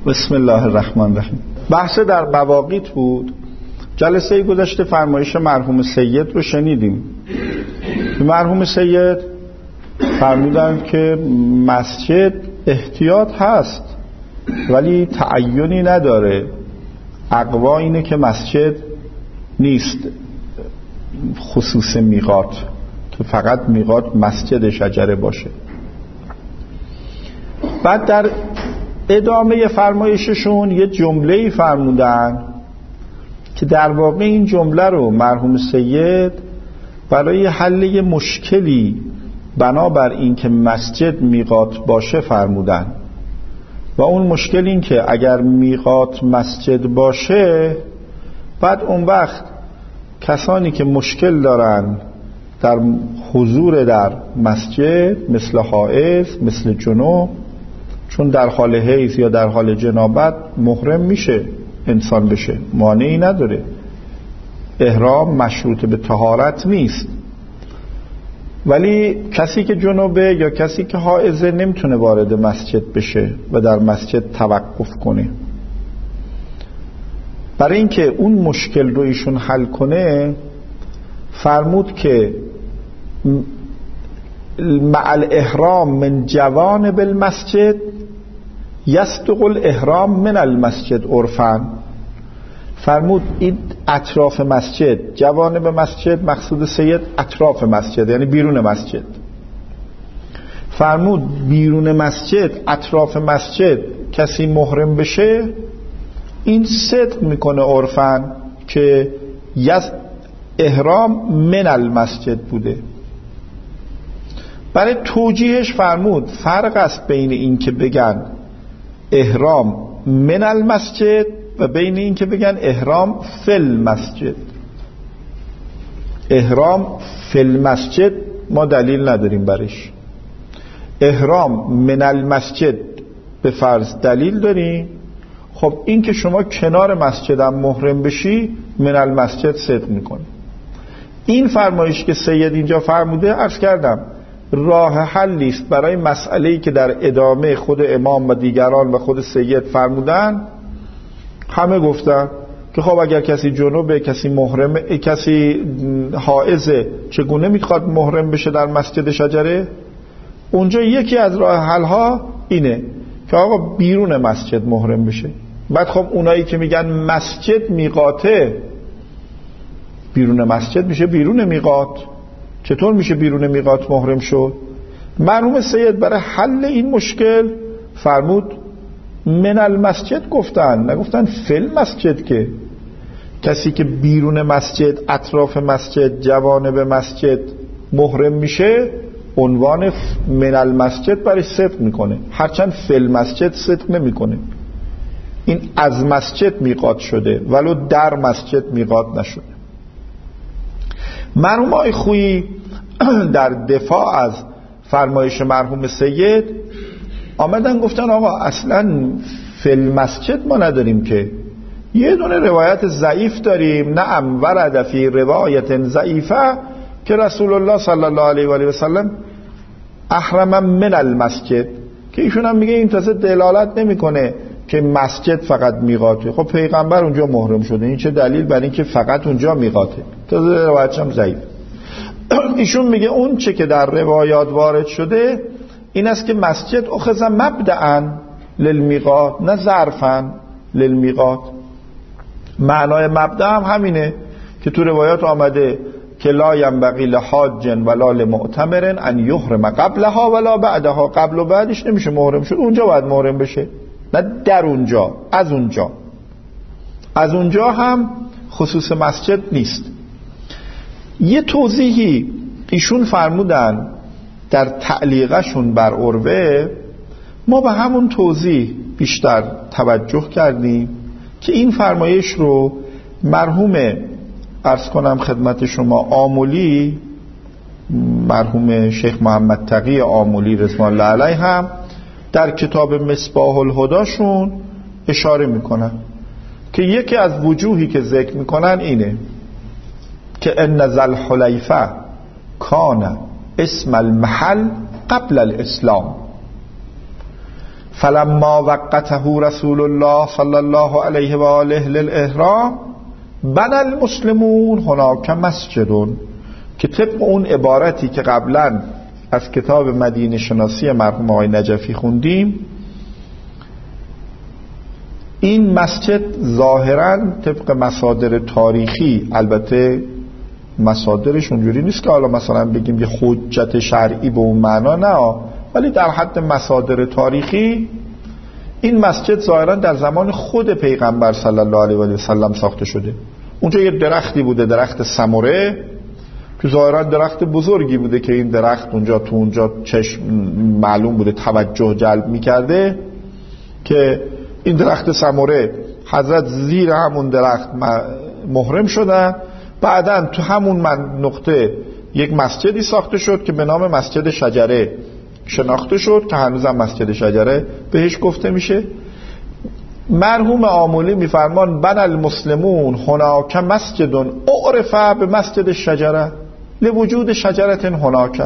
بسم الله الرحمن الرحیم. بحث در مواقیت بود. جلسه گذشته فرمایش مرحوم سید رو شنیدیم. مرحوم سید فرمودن که مسجد احتیاط هست ولی تعینی نداره. اقوا اینه که مسجد نیست خصوص میقات، که فقط میقات مسجد شجره باشه. بعد در ادامه فرمایششون یه جمله‌ای فرمودن که در واقع این جمله رو مرحوم سید برای حل یه مشکلی بنابر این که مسجد میقات باشه فرمودن، و اون مشکل این که اگر میقات مسجد باشه بعد اون وقت کسانی که مشکل دارن در حضور در مسجد مثل حائض، مثل جنوب، چون در حال حیض یا در حال جنابت محرم میشه انسان بشه، مانعی نداره، احرام مشروط به طهارت نیست، ولی کسی که جنوبه یا کسی که حائضه نمیتونه وارد مسجد بشه و در مسجد توقف کنه. برای اینکه اون مشکل رو ایشون حل کنه فرمود که مع الاحرام من جوانب المسجد یصدق الاحرام من المسجد عرفاً. فرمود این اطراف مسجد، جوانب مسجد مقصود سید اطراف مسجد یعنی بیرون مسجد. فرمود بیرون مسجد، اطراف مسجد کسی محرم بشه این صدق میکنه عرفاً که احرام من المسجد بوده. برای توجیهش فرمود فرق است بین این که بگن احرام من المسجد و بین این که بگن احرام فی المسجد. احرام فی المسجد ما دلیل نداریم برش، احرام من المسجد به فرض دلیل داریم. خب این که شما کنار مسجد هم محرم بشی من المسجد صدق میکنه. این فرمایش که سید اینجا فرموده عرض کردم راه حلی است برای مسئله‌ای که در ادامه خود امام و دیگران و خود سید فرمودن. همه گفتن که خب اگر کسی جنوبه، کسی محرمه، کسی حائضه، چگونه میخواد محرم بشه در مسجد شجره؟ اونجا یکی از راه حل‌ها اینه که آقا بیرون مسجد محرم بشه. بعد خب اونایی که میگن مسجد میقاته، بیرون مسجد میشه بیرون میقات، چطور میشه بیرون میقات محرم شد؟ مرحوم سید برای حل این مشکل فرمود من المسجد گفتن، نگفتن فی المسجد. که کسی که بیرون مسجد، اطراف مسجد، جوانب مسجد محرم میشه عنوان من المسجد برای صدق میکنه، هرچند فی المسجد صدق نمیکنه. این از مسجد میقات شده ولو در مسجد میقات نشده. مرحوم آقای خویی در دفاع از فرمایش مرحوم سید آمدن گفتن آقا اصلا فی المسجد ما نداریم، که یه دونه روایت ضعیف داریم، نعم ورد فی روایت ضعیفه که رسول الله صلی الله علیه و آله و سلم احرم من المسجد، که ایشون هم میگه این تازه دلالت نمیکنه که مسجد فقط میقاته. خب پیغمبر اونجا محرم شده، این چه دلیل بر این که فقط اونجا میقاته؟ تازه روایتش هم ضعیف. ایشون میگه اون چه که در روایات وارد شده این است که مسجد اخذ مبدأ للمیقات نه ظرفا للمیقات. معنای مبدأ هم همینه که تو روایات آمده که لا ینبغی لحاج ولا لمعتمر ان یحرم قبلها ولا بعدها، قبل و بعدش نمیشه محرم شد، اونجا باید محرم بشه، نه در اونجا، از اونجا. از اونجا هم خصوص مسجد نیست. یه توضیحی ایشون فرمودن در تعلیقشون بر عروه، ما به همون توضیح بیشتر توجه کردیم که این فرمایش رو مرحوم عرض کنم خدمت شما آملی، مرحوم شیخ محمد تقی آملی رضوان الله علیه هم در کتاب مصباح الهداشون اشاره میکنن که یکی از وجوهی که ذکر میکنن اینه که ان ذل حلیفه کان اسم المحل قبل الاسلام، فلما وقته رسول الله صلی الله علیه و آله للاحرام بنى المسلمون هناك مسجد، که طبق اون عبارتی که قبلا از کتاب مدینه شناسی مرحوم آقای نجفی خوندیم، این مسجد ظاهراً طبق مصادر تاریخی، البته مصادرش اونجوری نیست که حالا مثلا بگیم یه حجت شرعی به اون معنا، نه، ولی در حد مصادر تاریخی این مسجد ظاهراً در زمان خود پیغمبر صلی الله علیه و سلم ساخته شده. اونجا یه درختی بوده، درخت سمره، که ظاهراً درخت بزرگی بوده که این درخت اونجا چشم معلوم بوده توجه جلب می‌کرده، که این درخت سمره حضرت زیر همون درخت محرم شدن. بعداً تو همون نقطه یک مسجدی ساخته شد که به نام مسجد شجره شناخته شد، که هنوزم مسجد شجره بهش گفته میشه. مرحوم آمولی میفرمان بنى المسلمون هناك مسجد اعرف به مسجد الشجره لوجود شجره هناك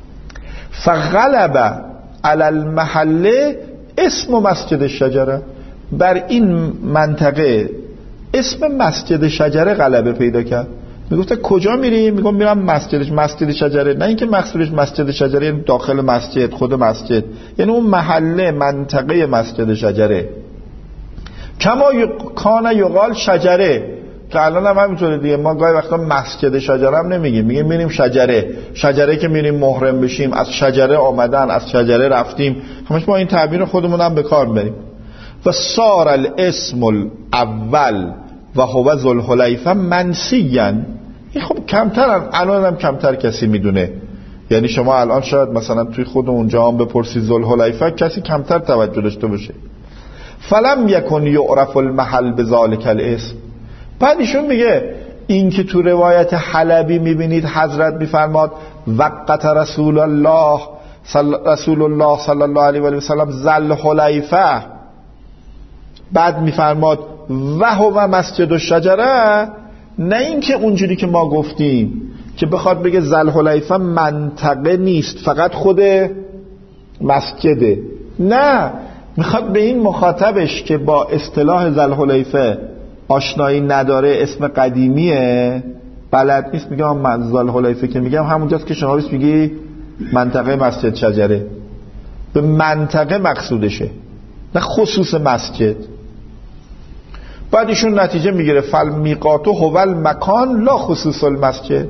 فغلب على المحل اسم مسجد الشجره. بر این منطقه اسم مسجد شجره غلبه پیدا کرد. میگفته کجا میریم؟ میگم میرم مسجد شجره. نه اینکه مقصودش مسجد شجره یعنی داخل مسجد، خود مسجد، یعنی اون محله، منطقه مسجد شجره. کما کان یقال شجره، که الان هم همینطوره دیگه. ما گاهی وقتا مسجد شجره هم نمیگیم، میگیم میریم شجره که میریم محرم بشیم، از شجره آمدن، از شجره رفتیم، همش ما این تعبیر خودمون هم به کار بریم. و صار الاسم الاول و هو ذوالحلیفه منسیاً. این خب کمتر، الان هم کمتر کسی میدونه. یعنی شما الان شاید مثلا توی خود اونجا هم بپرسی ذوالحلیفه، کسی کمتر توجه داشته باشه. فلم یکن یعرف المحل بذالک الاسم. بعد ایشون میگه این که تو روایت حلبی میبینید حضرت میفرماد وقت رسول الله صلی الله علیه و سلم ذوالحلیفه، بعد میفرماد و هو مسجد الشجره، نه این که اونجوری که ما گفتیم که بخواد بگه ذوالحلیفه منطقه نیست، فقط خود مسجده. نه، میخواد به این مخاطبش که با اصطلاح ذوالحلیفه آشنایی نداره، اسم قدیمیه، بلد نیست، میگه من ذوالحلیفه که میگم همونجاست که شما بیست میگی منطقه مسجد شجره. به منطقه مقصودشه، نه خصوص مسجد. بعد ایشون نتیجه میگیره فالمیقات هو المکان لا خصوص المسجد.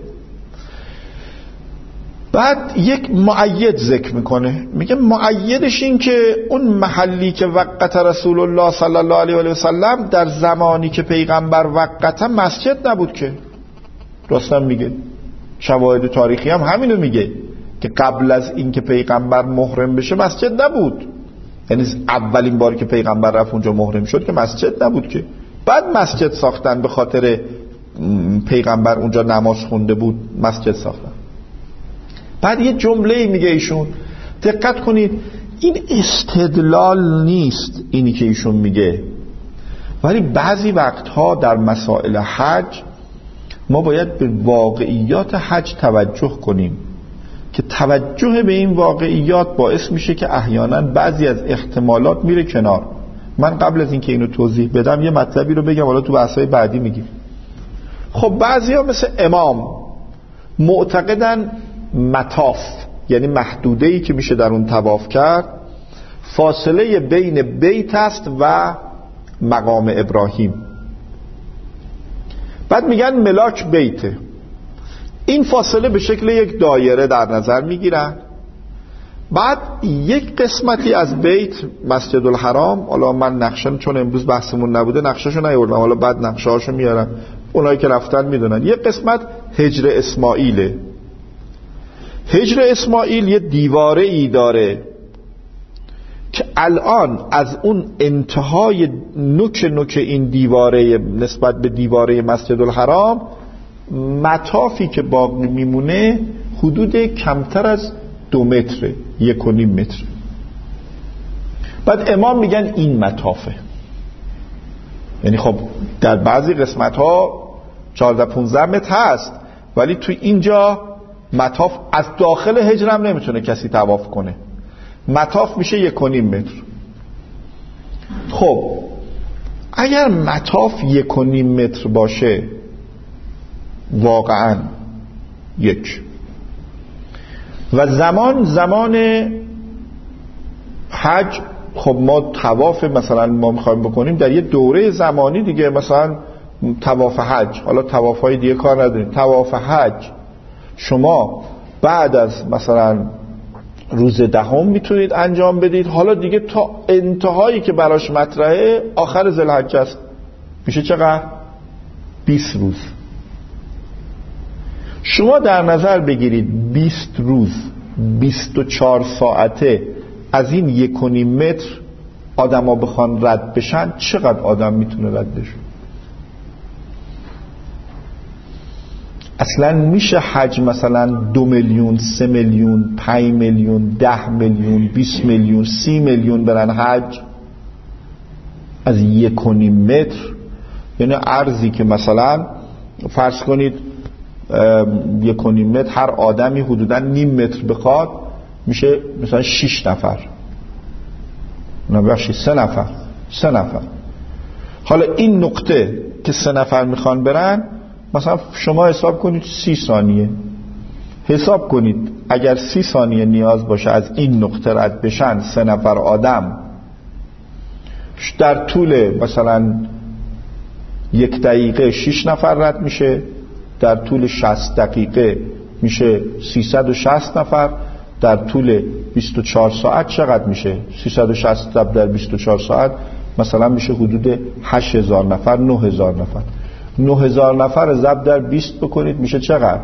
بعد یک مؤید ذکر میکنه، میگه مؤیدش این که اون محلی که وقت رسول الله صلی الله علیه و سلم در زمانی که پیغمبر وقت مسجد نبود، که راستم میگه شواهد تاریخی هم همینو میگه که قبل از این که پیغمبر محرم بشه مسجد نبود. یعنی اولین باری که پیغمبر رفت اونجا محرم شد که مسجد نبود، که بعد مسجد ساختن، به خاطر پیغمبر اونجا نماز خونده بود مسجد ساختن. بعد یه جمله میگه ایشون، دقت کنید، این استدلال نیست اینی که ایشون میگه، ولی بعضی وقتها در مسائل حج ما باید به واقعیات حج توجه کنیم که توجه به این واقعیات باعث میشه که احیانا بعضی از احتمالات میره کنار. من قبل از اینکه اینو توضیح بدم یه مطلبی رو بگم، حالا تو بحث‌های بعدی میگیم. خب بعضیا مثل امام معتقدن مطاف، یعنی محدوده‌ای که میشه در اون طواف کرد، فاصله بین بیت است و مقام ابراهیم. بعد میگن ملاک بیته. این فاصله به شکل یک دایره در نظر میگیرن. بعد یک قسمتی از بیت مسجد الحرام، حالا من نقشه، چون امروز بحثمون نبوده نقشه‌شو نیاوردم، حالا بعد نقشه‌هاشو میارم، اونایی که رفتن میدونن. یک قسمت حجر اسماعیله. حجر اسماعیل یه دیواره ای داره که الان از اون انتهای نوک این دیواره نسبت به دیواره مسجد الحرام مطافی که باقی میمونه حدود کمتر از 2 متر، 1.5 متر. بعد امام میگن این مطافه. یعنی خب در بعضی قسمت ها 14-15 متر هست، ولی تو اینجا مطاف از داخل حجر هم نمیتونه کسی طواف کنه. مطاف میشه 1.5 متر. خب اگر مطاف 1.5 متر باشه واقعا 1 و زمان حج، خب ما طواف مثلا ما میخوایم بکنیم در یه دوره زمانی دیگه، مثلا طواف حج، حالا طوافای دیگه کار نداریم، طواف حج شما بعد از مثلا روز 10 میتونید انجام بدید، حالا دیگه تا انتهایی که براش مطرحه آخر ذوالحجه است، میشه چقدر؟ 20 روز. شما در نظر بگیرید 20 روز 24 ساعته از این 1.5 متر آدم ها بخوان رد بشن، چقدر آدم میتونه رد بشه؟ اصلا میشه حج مثلا 2 میلیون 3 میلیون 5 میلیون 10 میلیون 20 میلیون 30 میلیون برن حج از 1.5 متر؟ یعنی ارزی که مثلا فرض کنید 1.5 متر هر آدمی حدودا نیم متر بخواد میشه مثلا 6 نفر، نبخشید 3 نفر. حالا این نقطه که 3 نفر میخوان برن، مثلا شما حساب کنید 30 ثانیه، حساب کنید اگر 30 ثانیه نیاز باشه از این نقطه رد بشن 3 نفر آدم، در طول مثلا 1 دقیقه 6 نفر رد میشه، در طول 60 دقیقه میشه 360 نفر، در طول 24 ساعت چقدر میشه؟ 360 ضرب در 24 ساعت مثلا میشه حدود 8000 نفر 9000 نفر. 9000 نفر ضرب در 20 بکنید میشه چقدر؟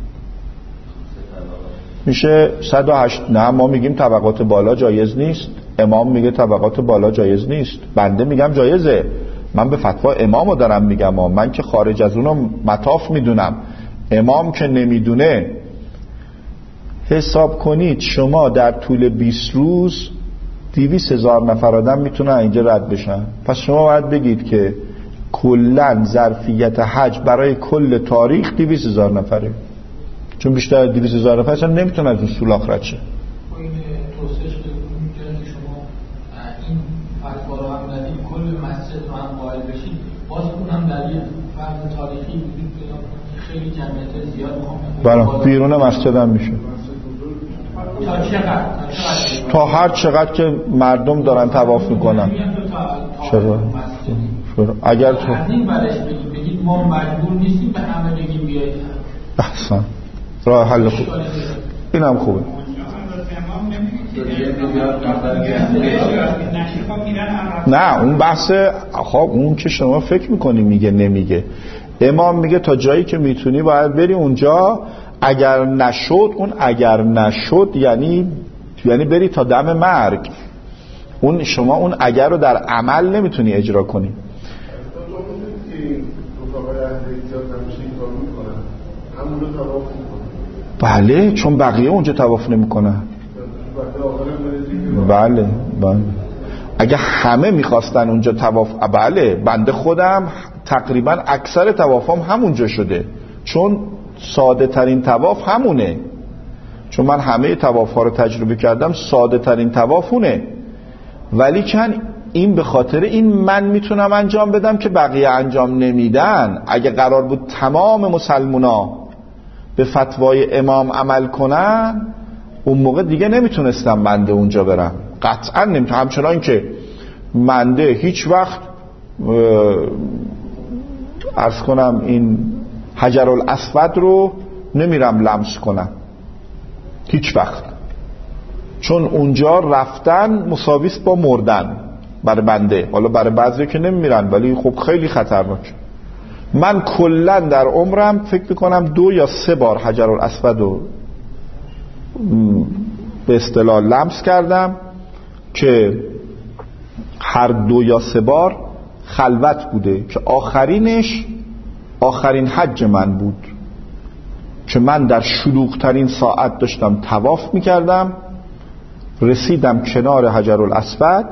میشه 108. نه ما میگیم طبقات بالا جایز نیست، امام میگه طبقات بالا جایز نیست، بنده میگم جایزه. من به فتوا امامو دارم میگم، من که خارج از اونو مطاف میدونم، امام که نمیدونه. حساب کنید شما در طول 20 روز 200,000 نفر آدم میتونن اینجا رد بشن. پس شما باید بگید که کلن ظرفیت حج برای کل تاریخ 200,000 نفره، چون بیشتر 200,000 نفر اصلا نمیتونن از اون سولاخ رد شه. این توصیهش میگه که شما این فتوا رو هم ندید، کل مسجد رو هم قائل بشید، باز اونم دلیل فرض تاریخی وجود پیدا کنه، خیلی جمعیت زیاد میخوام بله بیرون مسجد هم میشه تا چقدر؟ تا هر چقدر که مردم دارن طواف میکنن. چرا؟ اگر تو از این برش بگید ما مجبور نیستیم به همه بگیم بیایید. احسن، راه حل خوب، اینم خوبه. نه اون بحث، خب اون که شما فکر میکنی میگه نمیگه، امام میگه تا جایی که میتونی باید بری اونجا، اگر نشد، اون اگر نشد یعنی بری تا دم مرگ. اون شما اون اگر رو در عمل نمیتونی اجرا کنی. بله چون بقیه اونجا طواف نمیکنن. بله اگه همه میخواستن اونجا طواف، بله بنده خودم تقریبا اکثر طوافام همونجا شده، چون ساده ترین طواف همونه، چون من همه طواف ها رو تجربه کردم، ساده ترین طواف اونه. ولی کن این به خاطر این من میتونم انجام بدم که بقیه انجام نمیدن. اگه قرار بود تمام مسلمونا به فتوای امام عمل کنن، اون موقع دیگه نمیتونستم بنده اونجا برم، قطعا نمیتونم. همچنان که بنده هیچ وقت عرض کنم این حجرالاسود رو نمیرم لمس کنم هیچ وقت، چون اونجا رفتن مساویست با مردن برای بنده. حالا برای بعضی که نمیرن ولی خب خیلی خطرناک. من کلا در عمرم فکر میکنم 2 یا 3 بار حجرالاسود رو به اصطلاح لمس کردم که هر 2 یا 3 بار خلوت بوده، که آخرین حج من بود که من در شلوغ ترین ساعت داشتم طواف میکردم، رسیدم کنار حجرالاسود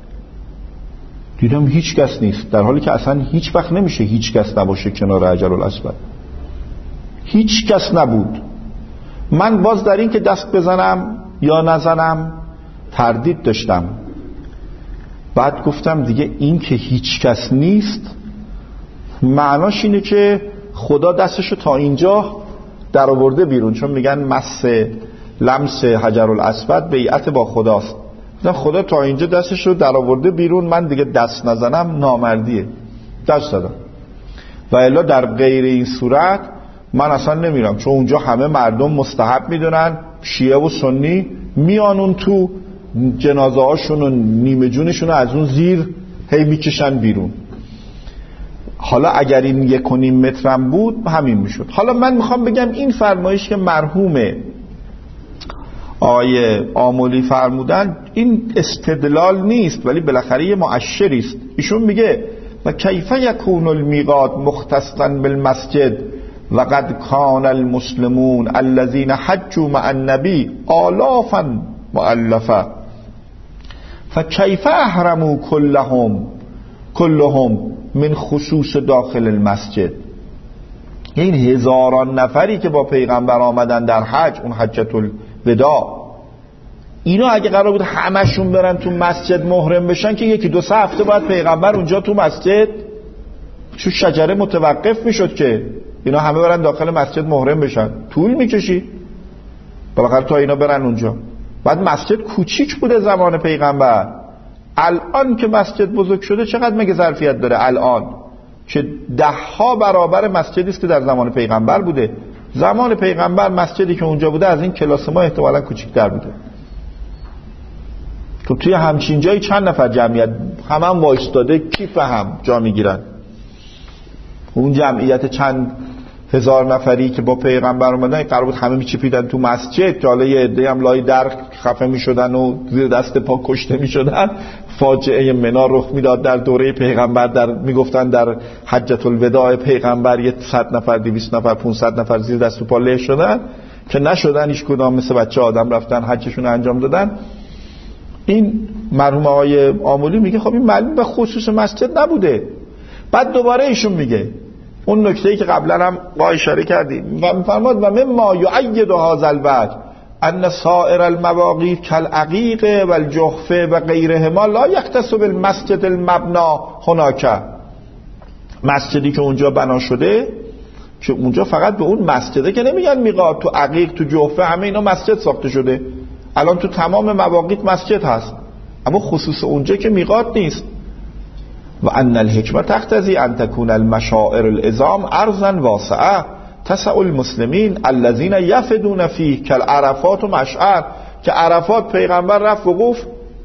دیدم هیچ کس نیست، در حالی که اصلا هیچ وقت نمیشه هیچ کس نباشه کنار حجرالاسود، هیچ کس نبود. من باز در این که دست بزنم یا نزنم تردید داشتم. بعد گفتم دیگه این که هیچ کس نیست معناش اینه که خدا دستشو تا اینجا در آورده بیرون، چون میگن مس لمس حجر الاسود بیعت با خداست. خدا تا اینجا دستشو در آورده بیرون، من دیگه دست نزنم نامردیه، دست دادم. و الا در غیر این صورت من اصلا نمیرم، چون اونجا همه مردم مستحب میدونن، شیعه و سنی میان اون تو جنازه هاشون و نیمه جونشون از اون زیر هی میکشن بیرون. حالا اگر این 1.5 مترم بود همین میشد. حالا من میخوام بگم این فرمایش که مرحوم آیه آملی فرمودن این استدلال نیست، ولی بالاخره یه مؤشری است. ایشون میگه و کیف یکون المیقات مختصا بالمسجد و قد کان المسلمون الذين حجوا مع النبي آلافا مؤلفه فكيف احرموا كلهم من خصوص داخل المسجد. این هزاران نفری که با پیغمبر آمدن در حج، اون حجت الوداع، اینا اگه قرار بود همشون برن تو مسجد محرم بشن که 1-2 هفته باید پیغمبر اونجا تو مسجد چون شجره متوقف میشد که اینا همه برن داخل مسجد محرم بشن، طول میکشید بالاخره تا اینا برن اونجا. بعد مسجد کوچیک بوده زمان پیغمبر، الان که مسجد بزرگ شده چقدر مگه ظرفیت داره؟ الان که 10 برابر مسجدی است که در زمان پیغمبر بوده. زمان پیغمبر مسجدی که اونجا بوده از این کلاس ما احتمالاً کوچیک‌تر بوده. تو توی همچین جایی چند نفر جمعیت هم وایستاده کیف هم جا میگیرن؟ اون جمعیت چند هزار نفری که با پیغمبر اومدن قرار بود همه میچپیدن تو مسجد، که حالا یه عده هم لای در خفه میشدن و زیر دست پا کشته میشدن. فاجعه منا رخ میداد در دوره پیغمبر، در میگفتن در حجت الوداع پیغمبر 100 نفر 200 نفر 500 نفر زیر دست و پا له شدن که نشدن هیچ کدام، مثل بچه آدم رفتن حجشون انجام دادن. این مرحوم آقای آملی میگه خب این معلوم به خصوص مسجد نبوده. بعد دوباره ایشون میگه اون نکته‌ای که قبلا هم با اشاره کردیم و میفرماد و مما یؤید هذا الوجه ان سائر المواقیت کالعقیق والجحفه و غیرهما لا یختص بالمسجد المبنا هناک. مسجدی که اونجا بنا شده که اونجا فقط به اون مسجده که نمیگن میقات، تو عقیق تو جحفه همه اینا مسجد ساخته شده. الان تو تمام مواقیت مسجد هست، اما خصوص اونجا که میقات نیست. و ان الحکمه تقتضی ان تكون المشاعر العظام ارضا واسعه تسع المسلمین الذين يفدون فيه كالعرفات و مشعر. که عرفات پیغمبر رفت وقوف،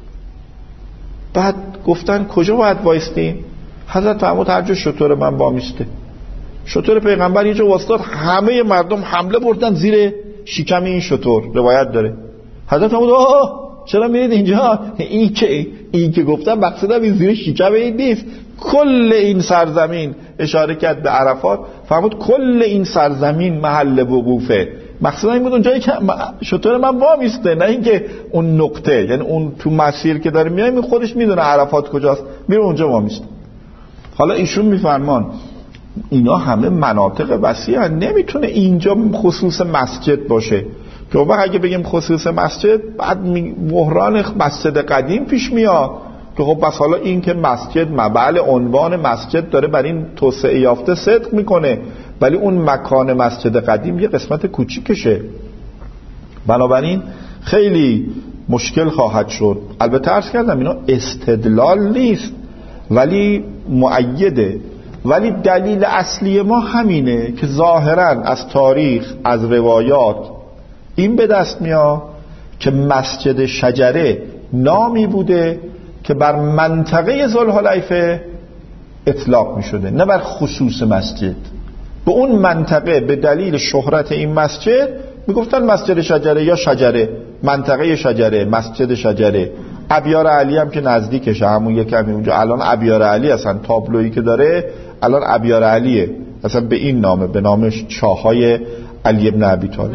بعد گفتن کجا باید وایستیم؟ حضرت فرمود هر جا شطور من وامیسته. شطور پیغمبر یه جا واسطاد، همه مردم حمله بردن زیر شکم این شطور، روایت داره. حضرت فرمود چرا میرید اینجا؟ این که گفتم مقصدم این زیر شکم این نیست. کل این سرزمین، اشاره کرد به عرفات، فرمود کل این سرزمین محل وقوفه. مقصدم این بود اونجایی که شطور من وامیسته، نه اینکه اون نقطه، یعنی اون تو مسیر که داره میایم خودش میدونه عرفات کجاست، میره اونجا وامیسته. حالا ایشون میفرمان اینا همه مناطق وسیعه، نمیتونه اینجا خصوص مسجد باشه. که وقت اگه بگیم خصوص مسجد بعد بحران مسجد قدیم پیش میاد که خب بس حالا این که مسجد مبعل عنوان مسجد داره بر این توسعه یافته صدق میکنه، ولی اون مکان مسجد قدیم یه قسمت کوچیکشه، بنابراین خیلی مشکل خواهد شد. البته عرض کردم اینا استدلال نیست ولی مؤیده، ولی دلیل اصلی ما همینه که ظاهرا از تاریخ از روایات این به دست میاد که مسجد شجره نامی بوده که بر منطقه ذوالحلیفه اطلاق می شده، نه بر خصوص مسجد. به اون منطقه به دلیل شهرت این مسجد می گفتن مسجد شجره یا شجره، منطقه شجره، مسجد شجره. ابیار علی هم که نزدیکشه، همون یکمی اونجا الان ابیار علی هستن، تابلویی که داره الان ابیار علیه، اصلا به این نامه، به نام چاهای علی ابن ابی طالب.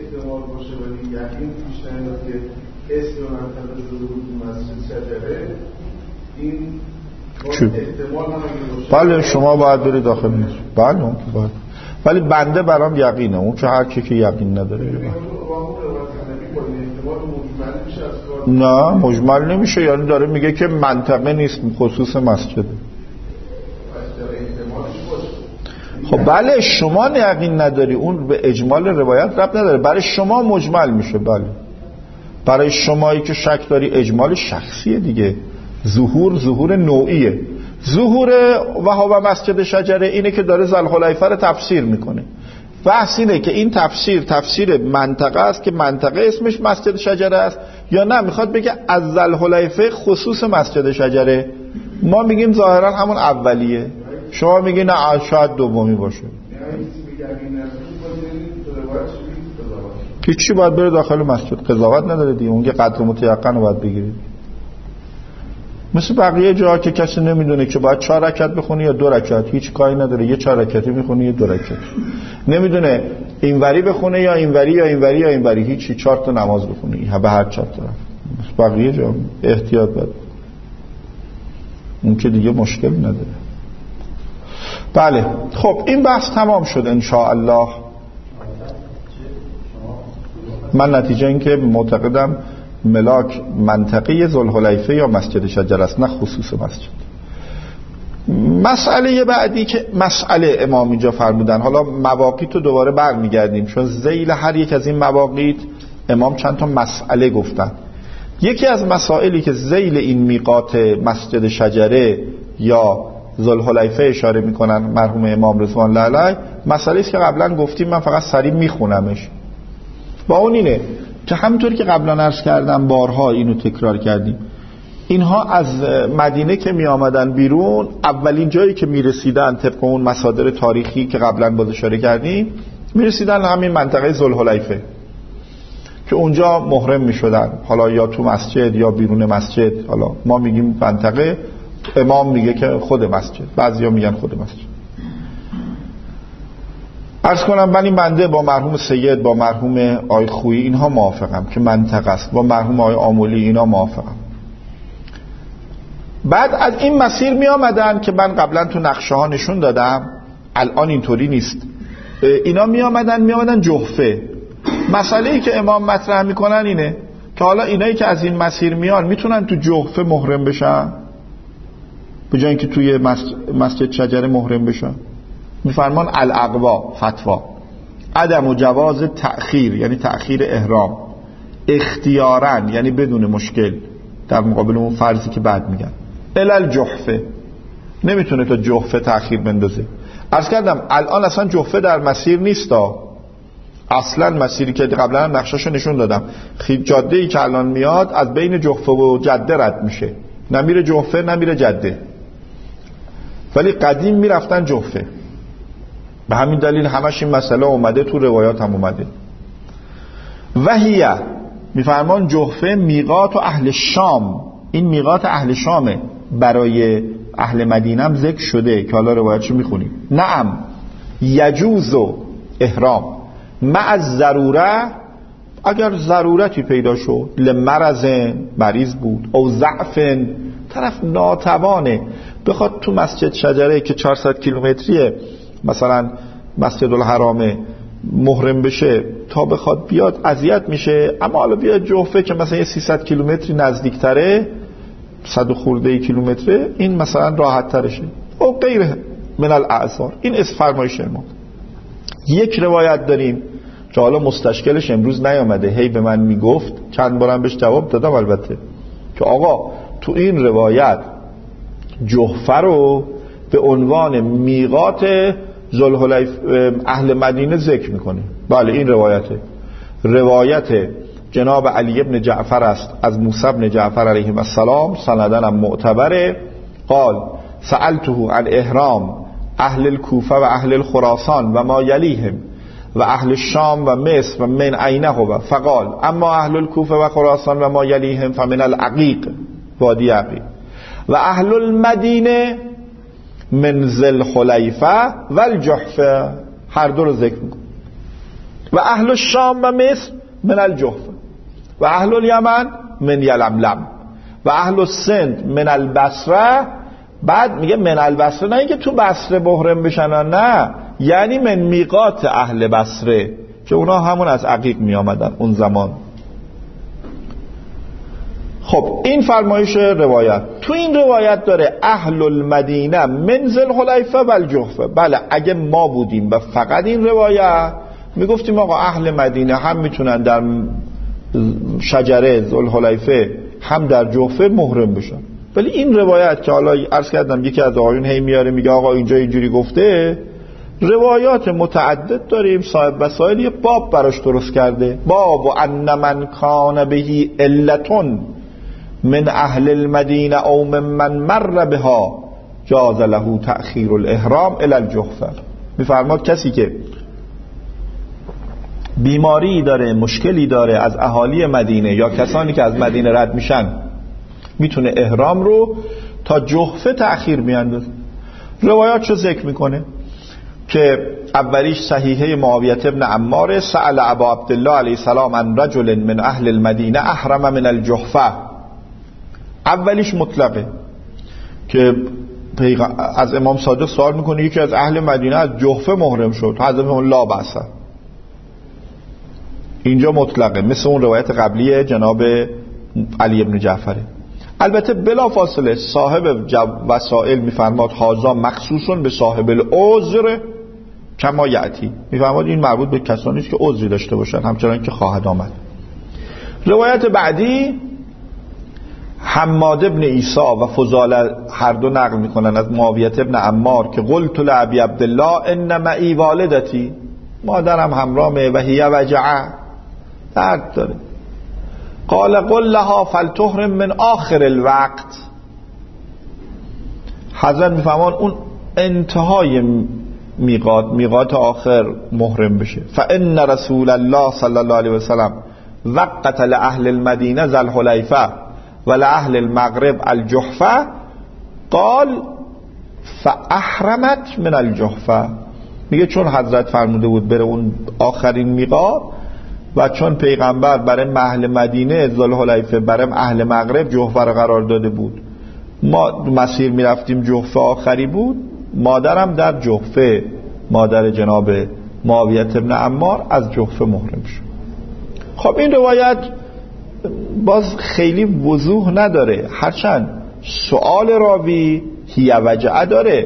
بله شما باید بری داخل نیست، بله اون که باید، ولی بنده برام یقینه، اون که هر کی که یقین نداره نه مجمل نمیشه، یعنی داره میگه که منطقه نیست، خصوص مسجده. خب بله شما یقین نداری، اون به اجمال روایت ربط نداره، برای شما مجمل میشه. بله برای شمایی که شک داری اجمال شخصیه دیگه. ظهور نوعیه. ظهور وهاب مسجد شجره اینه که داره ذوالحلیفه رو تفسیر میکنه. بحث اینه که این تفسیر منطقه است که منطقه اسمش مسجد شجره است، یا نه میخواد بگه از ذوالحلیفه خصوص مسجد شجره. ما میگیم ظاهرا همون اولیه، شما میگی نه شاید دومی باشه. هیچی باید بره داخل مسجد، قضاوت نداره دیگه، اون که قدر متیقن رو باید بگیرید. مثل بقیه جاها که کسی نمیدونه که باید 4 رکعت بخونی یا 2 رکعت، هیچ کاری نداره، یه 4 رکعتی میخونی یا 2 رکعت. نمیدونه اینوری بخونه یا اینوری یا اینوری یا اینوری، هیچی 4 تا نماز بخونی به هر 4 طرف. بقیه جا احتیاط باید، اون که دیگه مشکل نداره. بله خب این بحث تمام شد ان شاء الله. من نتیجه این که معتقدم ملاک منطقه ذوالحلیفه یا مسجد شجر است، نه خصوص مسجد. مسئله بعدی که مسئله امام اینجا فرمودن، حالا مواقیت رو دوباره برمیگردیم چون ذیل هر یک از این مواقیت امام چند تا مسئله گفتن. یکی از مسائلی که ذیل این میقات مسجد شجره یا ذوالحلیفه اشاره میکنن مرحوم امام رضوان الله علیه، مسئله است که قبلا گفتیم، من فقط سریع میخونمش. با اون اینه که همونطور که قبلا عرض کردم بارها اینو تکرار کردیم، اینها از مدینه که می آمدن بیرون، اولین جایی که می رسیدن طبق اون مصادر تاریخی که قبلا باز اشاره کردیم، می رسیدن همین منطقه ذوالحلیفه که اونجا محرم می شدن، حالا یا تو مسجد یا بیرون مسجد. حالا ما میگیم منطقه، امام میگه که خود مسجد، بعضیا میگن خود مسجد. عرض کنم من این بنده با مرحوم سید، با مرحوم آی خویی اینها موافقم که منطقه است، با مرحوم آی آمولی اینا موافقم. بعد از این مسیر می آمدن که من قبلا تو نقشه ها نشون دادم، الان اینطوری نیست. اینا می آمدن جحفه. مسئله ای که امام مطرح میکنن اینه که حالا اینایی که از این مسیر میان میتونن تو جحفه محرم بشن به جای اینکه توی مسجد شجره محرم بشن. میفرمان الاقوا فتوا عدم و جواز تأخیر، یعنی تأخیر احرام اختیاراً، یعنی بدون مشکل، در مقابل اون فرضی که بعد میگن الال جحفه، نمیتونه تا جحفه تأخیر بندازه. عرض کردم الان اصلا جحفه در مسیر نیستا، اصلا مسیری که قبلا نقشه‌شو نشون دادم، جاده‌ای که الان میاد از بین جحفه و جده رد میشه، نمیره جحفه نمیره جده، ولی قدیم میرفتن جحفه. به همین دلیل همش این مسئله اومده تو روایات هم اومده. وحیه میفرمان جحفه میقات و اهل شام، این میقات اهل شامه، برای اهل مدینه هم ذکر شده که حالا روایتشو میخونیم. نعم یجوز احرام مع ضروره، اگر ضرورتی پیدا شد، لمرض، مریض بود، او ضعف، طرف ناتوانه بخواد تو مسجد شجره که 400 کیلومتریه مثلا مسجد الحرام محرم بشه، تا بخواد بیاد اذیت میشه، اما حالا بیاد جحفه که مثلا 300 کیلومتری نزدیکتره، 100 خورده کیلومتره، این مثلا راحت ترشه او غیره من الاعذار. این از فرمایش امام. یک روایت داریم که حالا مستشکلش امروز نیامده، هی به من میگفت، چند بارم بهش جواب دادم البته، که آقا تو این روایت جحفه رو به عنوان میقات ذوالحلیفه اهل مدینه ذکر میکنه. بله این روایت جناب علی ابن جعفر است از موسی ابن جعفر علیه السلام، سندن هم معتبره. قال سألته عن احرام اهل الکوفه و اهل الخراسان و ما یلیهم و اهل الشام و مصر و من عینه هو، فقال اما اهل الکوفه و خراسان و ما یلیهم فمن العقیق، وادی عقیق، و اهل المدینه من ذوالحلیفه و الجحفه، هر دو رو ذکر میکنه، و اهل الشام و مصر من الجحفه، و اهل الیمن من یلملم، و اهل السند من البصره. بعد میگه من البصره، نه اینکه تو بصره محرم بشن، نه، یعنی من میقات اهل بصره که اونا همون از عقیق می آمدن اون زمان. خب این فرمایش روایت. تو این روایت داره اهل المدینه من ذوالحلیفه و الجحفه. بله اگه ما بودیم و فقط این روایت میگفتیم آقا اهل مدینه هم میتونن در شجره ذوالحلیفه هم در جحفه محرم بشن. ولی این روایت که حالا عرض کردم یکی از آقایون هی میاره میگه آقا اینجا اینجوری گفته، روایات متعدد داریم. صاحب وسائل یه باب براش درست کرده، باب و ان من کان بهی علتون من اهل المدینه او من مر بها جاز له تأخیر الاحرام الی الجحفه. میفرماد کسی که بیماری داره، مشکلی داره از اهالی مدینه یا کسانی که از مدینه رد میشن، میتونه احرام رو تا جحفه تأخیر بیاندازه. روایاتشو ذکر میکنه که اولیش صحیحه معاویه ابن عمار سأل ابا عبدالله علیه السلام عن رجل من اهل المدینه احرم من الجحفه. اولیش مطلقه که از امام صادق سوال میکنه یکی از اهل مدینه از جحفه محرم شد، حضرت اون لا بأس. اینجا مطلقه مثل اون روایت قبلی جناب علی ابن جعفره. البته بلا فاصله صاحب وسائل میفرماد هازا مخصوصون به صاحب العذر کما یأتی، میفرماد این مربوط به کسانی است که عذری داشته باشن همچنان که خواهد آمد. روایت بعدی حماد ابن عیسی و فضاله هر دو نقل میکنن از معاویه ابن عمار که قلت لابی عبدالله ان معی والدتی، مادرم همراهمه و هی وجعه، درد داره. قال قل لها فلتحرم من آخر الوقت. حضرت میفهمان اون انتهای میقات آخر محرم بشه. فان رسول الله صلی الله علیه وسلم وقت لأهل المدینه ذا الحلیفه و لأهل المغرب الجحفه قال فاحرمت من الجحفه. میگه چون حضرت فرموده بود بره اون آخرین میقات و چون پیغمبر برای اهل مدینه ذوالحلیفه برای اهل مغرب جحفه را قرار داده بود، ما مسیر میرفتیم جحفه آخری بود، مادرم در جحفه، مادر جناب معاویه ابن عمار از جحفه محرم شد. خب این روایت باز خیلی وضوح نداره، هرچند سؤال راوی هی وجعه داره،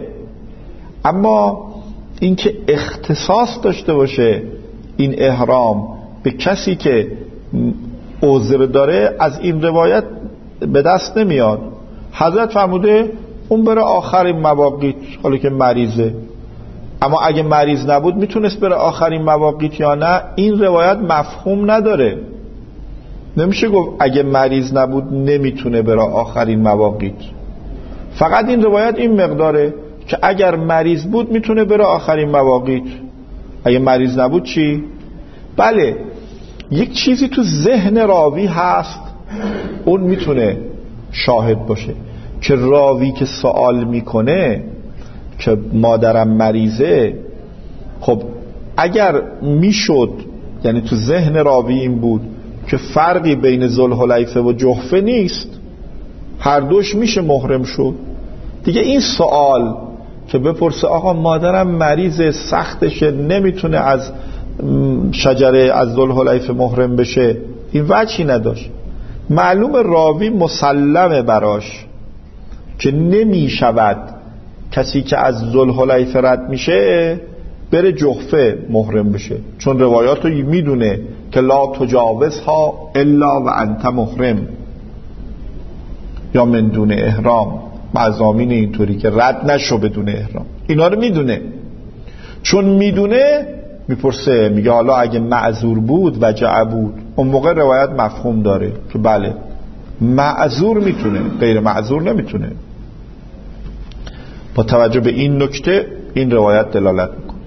اما اینکه اختصاص داشته باشه این احرام به کسی که عذر داره از این روایت به دست نمیاد. حضرت فرموده اون بره آخرین مواقیت حالا که مریضه، اما اگه مریض نبود میتونست بره آخرین مواقیت یا نه، این روایت مفهوم نداره. نمیشه گفت اگه مریض نبود نمیتونه بره آخرین مواقیت. فقط این روایت این مقداره که اگر مریض بود میتونه بره آخرین مواقیت، اگه مریض نبود چی؟ بله یک چیزی تو ذهن راوی هست، اون میتونه شاهد باشه که راوی که سوال میکنه که مادرم مریضه، خب اگر میشد، یعنی تو ذهن راوی این بود که فرقی بین ذوالحلیفه و جحفه نیست، هر دوش میشه محرم شد دیگه، این سوال که بپرسه آقا مادرم مریضه سختشه نمیتونه از شجره از ذوالحلیفه محرم بشه، این وجهی نداشت. معلوم راوی مسلمه براش که نمیشود کسی که از ذوالحلیفه رد میشه بره جحفه محرم بشه، چون روایات رو میدونه که لا تجاوزها الا و انت محرم یا من دون احرام، مضامین اینطوری که رد نشو بدون احرام، اینا رو میدونه. چون میدونه میپرسه، میگه حالا اگه معذور بود وجعه بود، اون موقع روایت مفهوم داره که بله معذور میتونه، غیر معذور نمیتونه. با توجه به این نکته این روایت دلالت میکنه.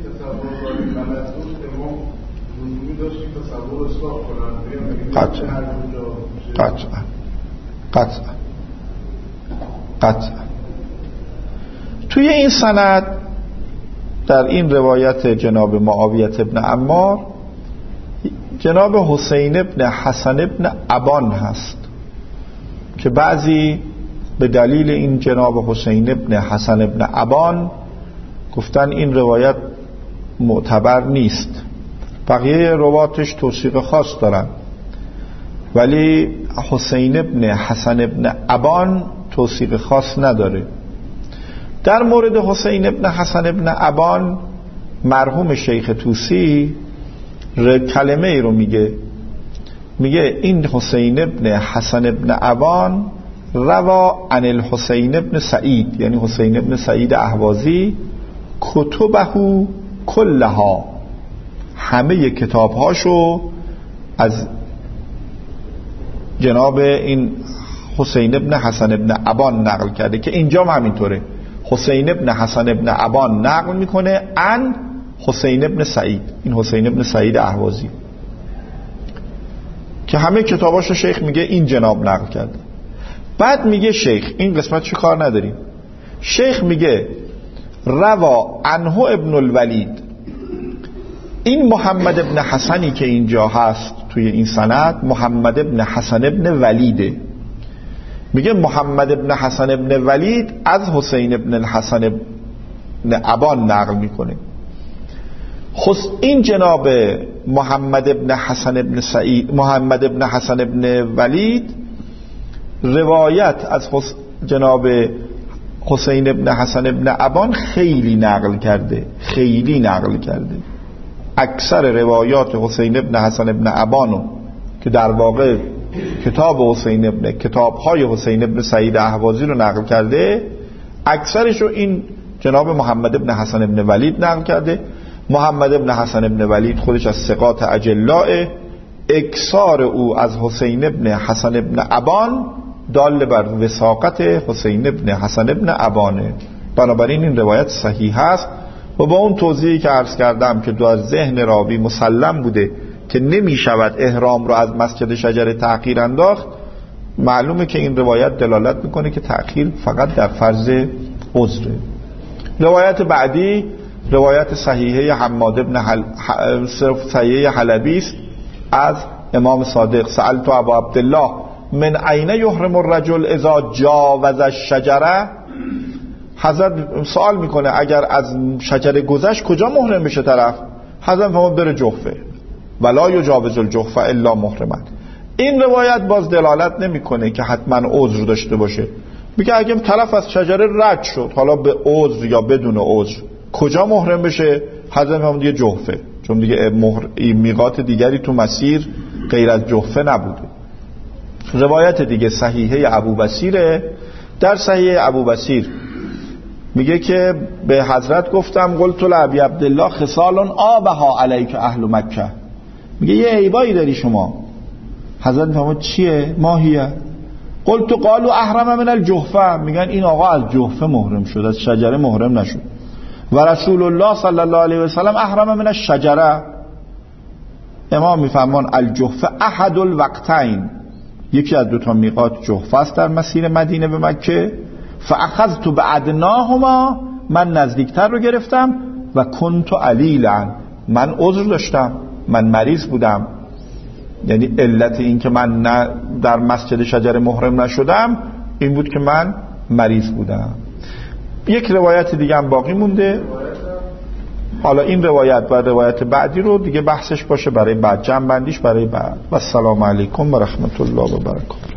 قطعا توی این سند در این روایت جناب معاویه ابن عمار جناب حسین ابن حسن ابن ابان هست که بعضی به دلیل این جناب حسین ابن حسن ابن ابان گفتن این روایت معتبر نیست، بقیه رواتش توثیق خاص دارن. ولی حسین ابن حسن ابن ابان توثیق خاص نداره. در مورد حسین ابن حسن ابن ابان مرحوم شیخ طوسی کلمه ای رو میگه این حسین ابن حسن ابن ابان روا عن الحسین ابن سعید، یعنی حسین ابن سعید اهوازی، کتبهو کلها، همه کتابهاشو از جناب این حسین ابن حسن ابن ابان نقل کرده، که اینجا هم همینطوره. حسین ابن حسن ابن ابان نقل میکنه عن حسین ابن سعید، این حسین ابن سعید اهوازی، که همه کتاباشو شیخ میگه این جناب نقل کرده. بعد میگه شیخ، این قسمت چه کار نداریم، شیخ میگه روا عنه ابن الولید، این محمد ابن حسنی که اینجا هست توی این سند محمد ابن حسن ابن ولیده. میگه محمد ابن حسن ابن ولید از حسین ابن الحسن ابن ابان نقل میکنه. این جناب محمد ابن حسن ابن سعید، محمد ابن حسن ابن ولید روایت از جناب حسین ابن حسن ابن ابان خیلی نقل کرده، خیلی نقل کرده. اکثر روایات حسین ابن حسن ابن ابانو که در واقع کتاب‌های حسین ابن سعید اهوازی رو نقل کرده، اکثرش رو این جناب محمد ابن حسن ابن ولید نقل کرده. محمد ابن حسن ابن ولید خودش از ثقات اجلاء، اکثار او از حسین ابن حسن ابن ابان دال بر وثاقت حسین ابن حسن ابن ابانه. بنابراین این روایت صحیح است و با اون توضیحی که عرض کردم که در ذهن راوی مسلم بوده که نمی شود احرام رو از مسجد شجره تأخیر انداخت، معلومه که این روایت دلالت میکنه که تأخیر فقط در فرض عذره. روایت بعدی روایت صحیحه حماد ابن صحیحه حلبی است از امام صادق. سألت ابا عبدالله من عین یحرم الرجل اذا جاوز الشجره، حضرت سوال میکنه اگر از شجره گذشت کجا محرم بشه طرف؟ حضرت فرمود بره جحفه، ولا یجاوز الجحفه الا محرما. این روایت باز دلالت نمیکنه که حتما عذر داشته باشه. میگه اگه طرف از شجره رد شد، حالا به عذر یا بدون عذر، کجا محرم بشه؟ حضرت فرمود دیگه جحفه، چون دیگه میقات دیگری تو مسیر غیر از جحفه نبوده. روایت دیگه صحیحه ابوبصیره. در صحیحه ابوبصیر میگه که به حضرت گفتم قلت لابی عبدالله خصال آبها علیک اهل مکه، میگه یه عیبایی داری شما. حضرت میفهمد چیه؟ ماهیه؟ قلت قالوا احرم من الجحفه، میگن این آقا از جحفه محرم شد، از شجره محرم نشد. و رسول الله صلی الله علیه و سلم احرم من الشجره، امام میفهمان الجحفه احد الوقتین، یکی از دوتا میقات جحفه است در مسیر مدینه به مکه. فاخذت بادناهما، من نزدیکتر رو گرفتم. و کنت علیلا، من عذر داشتم، من مریض بودم. یعنی علت این که من در مسجد شجره محرم نشدم این بود که من مریض بودم. یک روایت دیگه هم باقی مونده. حالا این روایت و روایت بعدی رو دیگه بحثش باشه برای بعد، جمع بندیش برای بعد. و السلام علیکم و رحمت الله و برکاته.